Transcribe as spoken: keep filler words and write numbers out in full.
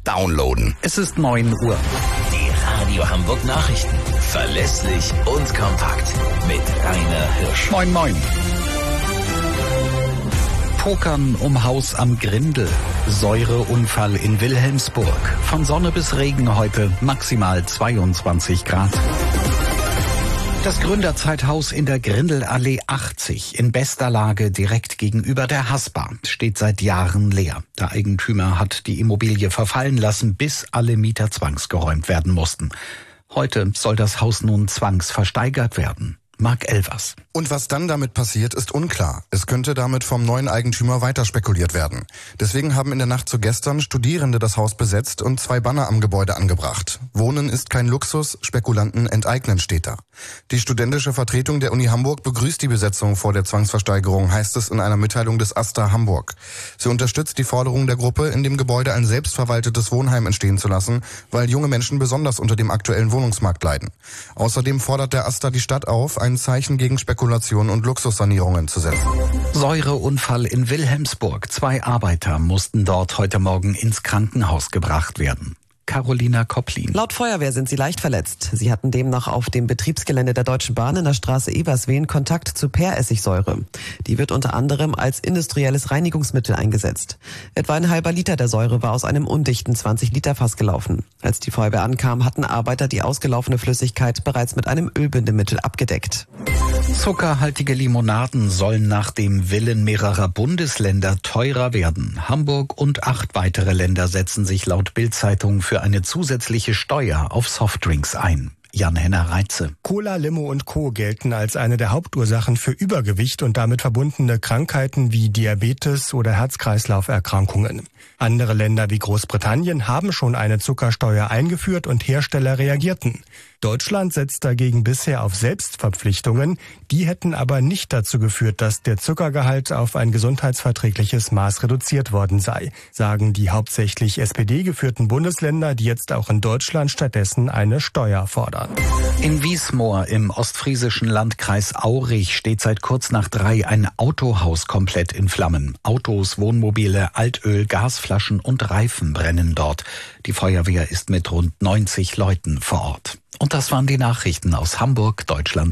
downloaden. Es ist neun Uhr. Die Radio Hamburg Nachrichten. Verlässlich und kompakt. Mit Rainer Hirsch. Moin, moin. Pokern um Haus am Grindel. Säureunfall in Wilhelmsburg. Von Sonne bis Regen heute, maximal zweiundzwanzig Grad. Das Gründerzeithaus in der Grindelallee achtzig in bester Lage direkt gegenüber der Haspa steht seit Jahren leer. Der Eigentümer hat die Immobilie verfallen lassen, bis alle Mieter zwangsgeräumt werden mussten. Heute soll das Haus nun zwangsversteigert werden. Marc Elvers. Und was dann damit passiert, ist unklar. Es könnte damit vom neuen Eigentümer weiter spekuliert werden. Deswegen haben in der Nacht zu gestern Studierende das Haus besetzt und zwei Banner am Gebäude angebracht. Wohnen ist kein Luxus, Spekulanten enteignen steht da. Die studentische Vertretung der Uni Hamburg begrüßt die Besetzung vor der Zwangsversteigerung, heißt es in einer Mitteilung des AStA Hamburg. Sie unterstützt die Forderung der Gruppe, in dem Gebäude ein selbstverwaltetes Wohnheim entstehen zu lassen, weil junge Menschen besonders unter dem aktuellen Wohnungsmarkt leiden. Außerdem fordert der AStA die Stadt auf, ein Zeichen gegen Spekulation und Luxussanierungen zu setzen. Säureunfall in Wilhelmsburg. Zwei Arbeiter mussten dort heute Morgen ins Krankenhaus gebracht werden. Carolina Kopplin. Laut Feuerwehr sind sie leicht verletzt. Sie hatten demnach auf dem Betriebsgelände der Deutschen Bahn in der Straße Eberswehen Kontakt zu Peressigsäure. Die wird unter anderem als industrielles Reinigungsmittel eingesetzt. Etwa ein halber Liter der Säure war aus einem undichten zwanzig Liter Fass gelaufen. Als die Feuerwehr ankam, hatten Arbeiter die ausgelaufene Flüssigkeit bereits mit einem Ölbindemittel abgedeckt. Zuckerhaltige Limonaden sollen nach dem Willen mehrerer Bundesländer teurer werden. Hamburg und acht weitere Länder setzen sich laut Bild-Zeitung für eine zusätzliche Steuer auf Softdrinks ein. Jan-Henner Reitze. Cola, Limo und Co. gelten als eine der Hauptursachen für Übergewicht und damit verbundene Krankheiten wie Diabetes oder Herz-Kreislauf-Erkrankungen. Andere Länder wie Großbritannien haben schon eine Zuckersteuer eingeführt und Hersteller reagierten. Deutschland setzt dagegen bisher auf Selbstverpflichtungen. Die hätten aber nicht dazu geführt, dass der Zuckergehalt auf ein gesundheitsverträgliches Maß reduziert worden sei, sagen die hauptsächlich S P D-geführten Bundesländer, die jetzt auch in Deutschland stattdessen eine Steuer fordern. In Wiesmoor im ostfriesischen Landkreis Aurich steht seit kurz nach drei ein Autohaus komplett in Flammen. Autos, Wohnmobile, Altöl, Gasflaschen und Reifen brennen dort. Die Feuerwehr ist mit rund neunzig Leuten vor Ort. Und das waren die Nachrichten aus Hamburg, Deutschland.